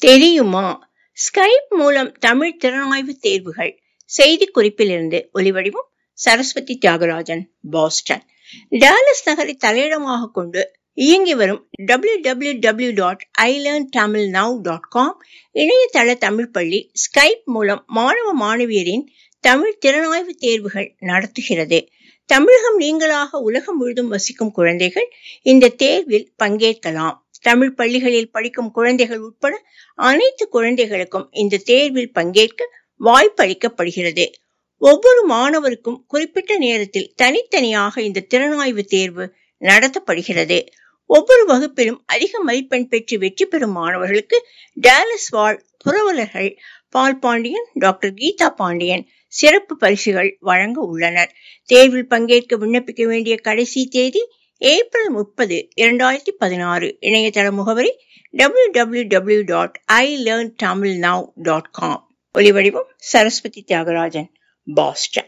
தெரியுமா? ஸ்கைப் மூலம் தமிழ் திறனாய்வு தேர்வுகள். செய்தி குறிப்பிலிருந்து ஒலிவடிவம் சரஸ்வதி தியாகராஜன், பாஸ்டன். டாலஸ் நகரை தலையிடமாக கொண்டு இயங்கி வரும் www.ilearntamilnow.com இணையதள தமிழ் பள்ளி ஸ்கைப் மூலம் மாணவ மாணவியரின் தமிழ் திறனாய்வு தேர்வுகள் நடத்துகிறது. தமிழகம் நீங்களாக உலகம் முழுதும் வசிக்கும் குழந்தைகள் இந்த தேர்வில் பங்கேற்கலாம். தமிழ் பள்ளிகளில் படிக்கும் குழந்தைகள் உட்பட அனைத்து குழந்தைகளுக்கும் இந்த தேர்வில் பங்கேற்க வாய்ப்பளிக்கப்படுகிறது. ஒவ்வொரு மாணவருக்கும் குறிப்பிட்ட நேரத்தில் தனித்தனியாக இந்த திறனாய்வு தேர்வு நடத்தப்படுகிறது. ஒவ்வொரு வகுப்பிலும் அதிக மதிப்பெண் பெற்று வெற்றி பெறும் மாணவர்களுக்கு டாலஸ் வாழ் புரவலர்கள் பால் பாண்டியன், டாக்டர் கீதா பாண்டியன் சிறப்பு பரிசுகள் வழங்க உள்ளனர். தேர்வில் பங்கேற்க விண்ணப்பிக்க வேண்டிய கடைசி தேதி ஏப்ரல் 30, 2016. இணையதள முகவரி www.ilearntamilnow.com. ஒலிவடிவம் சரஸ்வதி தியாகராஜன், பாஸ்டன்.